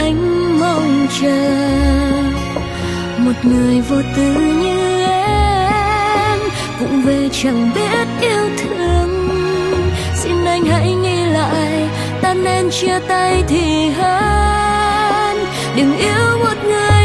anh mong chờ một người vô tư như em, vụng về chẳng biết yêu thương. Xin anh hãy nghĩ lại, ta nên chia tay thì hơn, đừng yêu một người